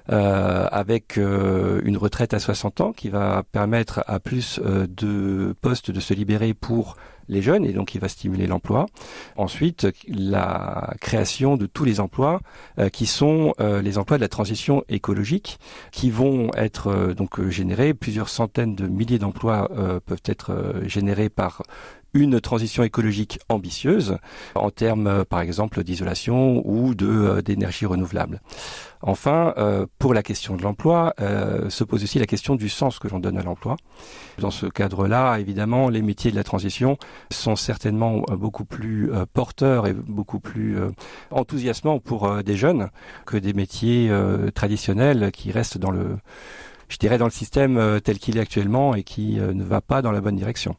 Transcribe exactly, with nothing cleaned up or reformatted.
euh, avec euh, une retraite à soixante ans qui va permettre à plus euh, de postes de se libérer pour les jeunes et donc qui va stimuler l'emploi. Ensuite, la création de tous les emplois euh, qui sont euh, les emplois de la transition écologique qui vont être euh, donc générés. Plusieurs centaines de milliers d'emplois euh, peuvent être euh, générés par une transition écologique ambitieuse en termes, euh, par exemple, d'isolation ou de euh, d'énergie renouvelable. Enfin, euh, pour la question de l'emploi, euh, se pose aussi la question du sens que l'on donne à l'emploi. Dans ce cadre-là, évidemment, les métiers de la transition sont certainement beaucoup plus euh, porteurs et beaucoup plus euh, enthousiasmants pour euh, des jeunes que des métiers euh, traditionnels qui restent dans le, je dirais, dans le système euh, tel qu'il est actuellement et qui euh, ne va pas dans la bonne direction.